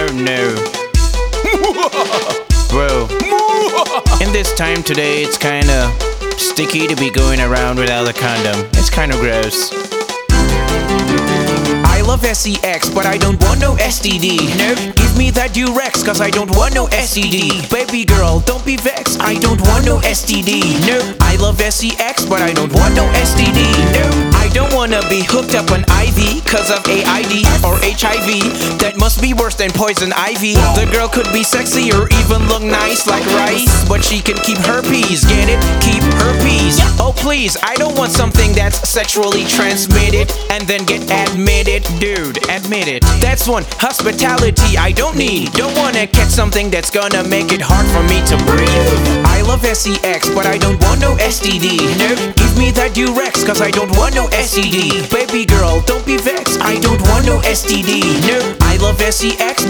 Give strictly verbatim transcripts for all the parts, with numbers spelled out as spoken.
no. Bro, in this time today, it's kinda sticky to be going around without a condom. It's kinda gross. I love S E X, but I don't want no S T D. Nope. Give me that Durex, cause I don't want no S T D. Baby girl, don't be vexed, I don't want no S T D. Nope. I love S E X, but I don't want no S T D. Nope. I don't wanna be hooked up on I V cause of A I D or H I V. That must be worse than poison ivy. The girl could be sexy or even look nice like rice, but she can keep herpes. Get it? Keep herpes. Oh please, I don't want something that's sexually transmitted and then get admitted. Dude, admit it. That's one hospitality I don't need. Don't wanna catch something that's gonna make it hard for me to breathe. I love S E X, but I don't want no S T D. Nope. Give me that Durex, cause I don't want no S T D. Baby girl, don't be vexed, I don't want no S T D. Nope. I love S E X.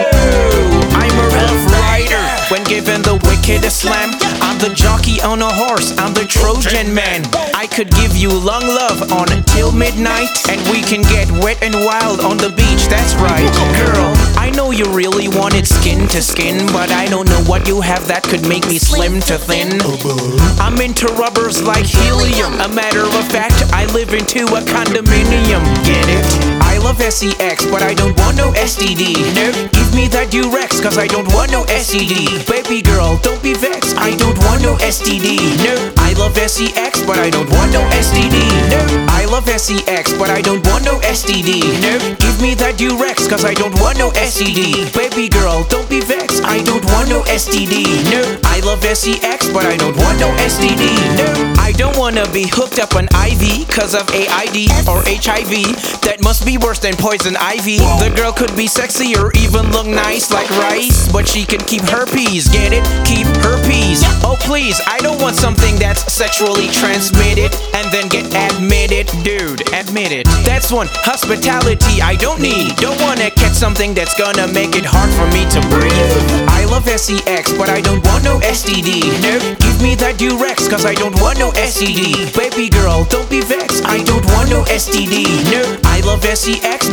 Oh, I'm a rough rider. When given the wickedest slam, I'm the jockey on a horse, I'm the Trojan man. I could give you long love on till midnight, and we can get wet and wild on the beach, that's right. Girl, I know you really wanted skin to skin, but I don't know what you have that could make me slim to thin. I'm into rubbers like helium. A matter of fact, I live into a condominium. Get it? I love S E X, but I don't want no S T D. Nope. Give me that Durex, cause I don't want no S T D. Baby girl, don't be vexed, I don't want no S T D. Nope. I love S E X, but I don't want no S T D. Nope. I love S E X, but I don't want no S T D. Nope. Give me that Durex, cause I don't want no S T D. Baby girl, don't be vexed, I don't want no S T D. Nope. I love S E X, but I don't want no S T D. Nope. I don't wanna be hooked up on I V cause of A I D or H I V. That must be worse than poison ivy. The girl could be sexy or even look nice like rice, but she can keep herpes. Get it? Keep herpes. Oh please, I don't want something that's sexually transmitted and then get admitted. Dude, admit it. That's one hospitality I don't need. Don't wanna catch something that's gonna make it hard for me to breathe. I love S E X, but I don't want no S T D. Nope. Give me that Durex, cause I don't want no S T D. Baby girl, don't be vexed, I don't want no S T D. Nope. I love S E X.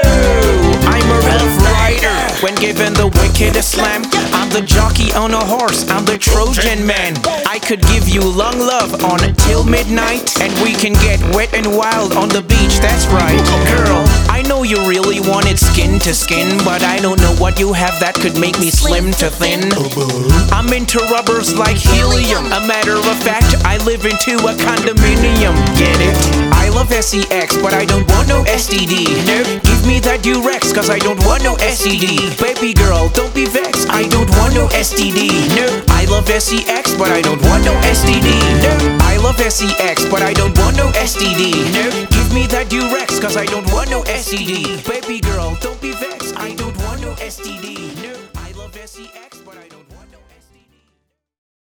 Oh, I'm a rough rider. When given the wickedest slam, I'm the jockey on a horse, I'm the Trojan man. I could give you long love on till midnight, and we can get wet and wild on the beach, that's right. Girl, I know you really wanted skin to skin, but I don't know what you have that could make me slim to thin. I'm into rubbers like helium. A matter of fact, I live into a condominium. Get it? I love S E X, but I don't want no S T D. Nope. Give me that Durex, cause I don't want no S T D. Baby girl, don't be vexed, I don't want no S T D. Nope. I love S E X, but I don't want no S T D. Nope. I love S E X, but I don't want no S T D. Nope. Give me that Durex, cause I don't want no S T D. Baby